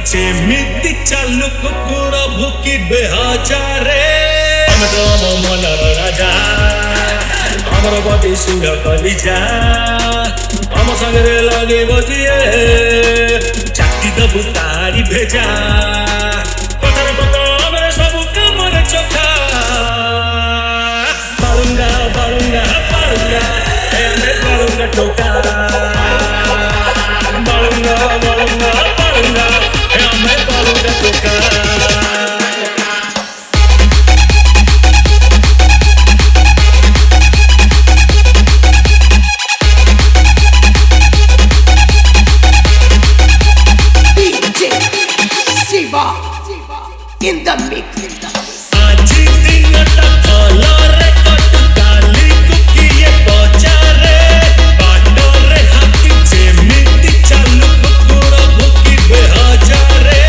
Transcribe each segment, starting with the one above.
ଯେମିତି ଚାଲୁ କୁକୁର ଭୁକି ବେହଜାରେ ଆମେ ତ ଆମ ମନର ରାଜା ଆମର ବଡି ସିଂହ କଲିଜା ଆମ ସାଙ୍ଗରେ ଲାଗିବ ଯିଏ ଚାଟି ଦବୁ ତାରି ଭେଜା କଥାରେ ପଦ ଆମେ ସବୁ କାମରେ ଚୋଖା ବାଳୁଙ୍ଗା ବାଳୁଙ୍ଗା ବାଳୁଙ୍ଗା ଆମେ ବାଳୁଙ୍ଗା ଟୋକା ବାଳୁଙ୍ଗା ବାଳୁଙ୍ଗା ବାଳୁଙ୍ଗା ଆମେ ବାଳୁଙ୍ଗା ଟୋକା In the mix. ଆଜି ଦିନଟା ଭଲରେ କଟୁ କାଲି କୁକିଏ ବଜାରେ ବାଟରେ ହାତୀ ଯେମିତି ଚାଲୁ କୁକୁର ଭୁକି ବେହଜାରେ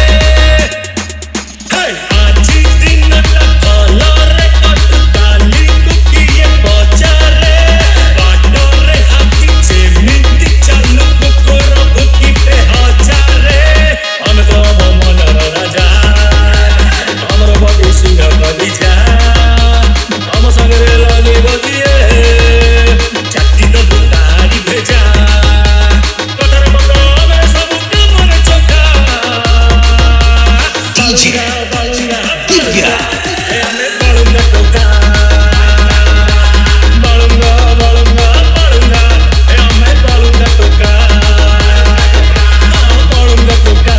ଆଜି ଦିନଟା ଭଲରେ କଟୁ କାଲି କୁକିଏ ବଜାରେ ବାଟରେ ହାତୀ ଯେମିତି ଚାଲୁ କୁକୁର ଭୁକି ବେହଜାରେ ଆମେ ତ ଆମ ମନର ରାଜା ଆମର ବଡି ସିଂହ କଲିଜା ଆମ ସାଙ୍ଗରେ ଲାଗିବ ଯିଏ ଚାଟି ଦବୁ ତାରି ଭେଜା କଥାରେ ପଦ ଆମେ ସବୁ କାମରେ ଚୋଖା ବାଳୁଙ୍ଗା ବାଳୁଙ୍ଗା ବାଳୁଙ୍ଗା ଆମେ ବାଳୁଙ୍ଗା ଟୋକା ବାଳୁଙ୍ଗା ବାଳୁଙ୍ଗା ବାଳୁଙ୍ଗା ଆମେ ବାଳୁଙ୍ଗା ଟୋକା ବାଳୁଙ୍ଗା ଟୋକା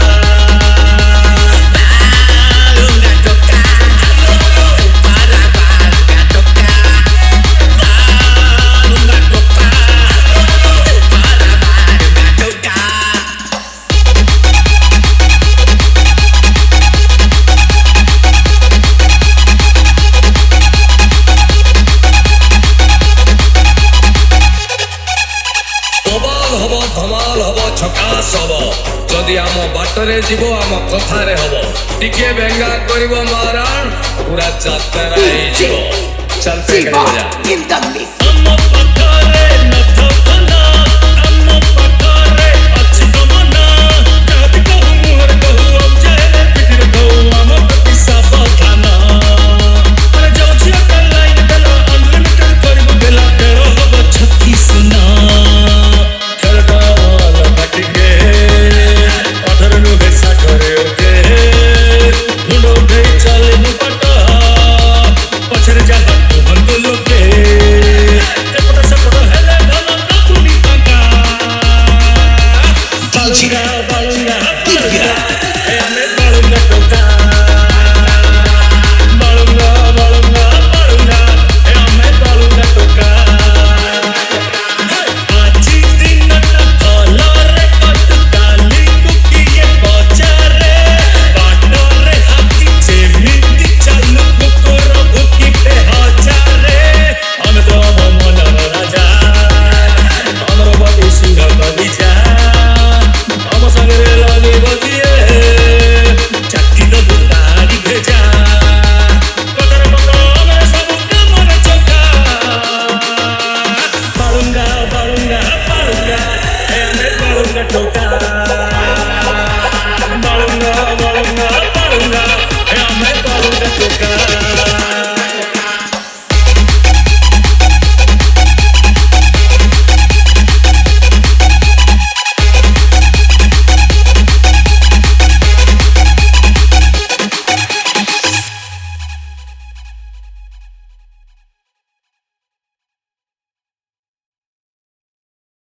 धमाल हब छकास हब जदि आम बाटरे जीव आम कथारे हब टिके बेंगा करिब माराण पूरा जातरा चल पे जा In the mix. हम पथरे नथ फना हम पथरे अछि गमना जब कहू मुहर कहू अब चेहरे पितिर कहू हम पिसा बखाना अरे जाऊ छिया का लाइन देला अनलिमिटेड करिब देला तेरो हब 36 ना टोका बाळुंगा बाळुंगा बाळुंगा हे आम्ही बाळुंगा टोका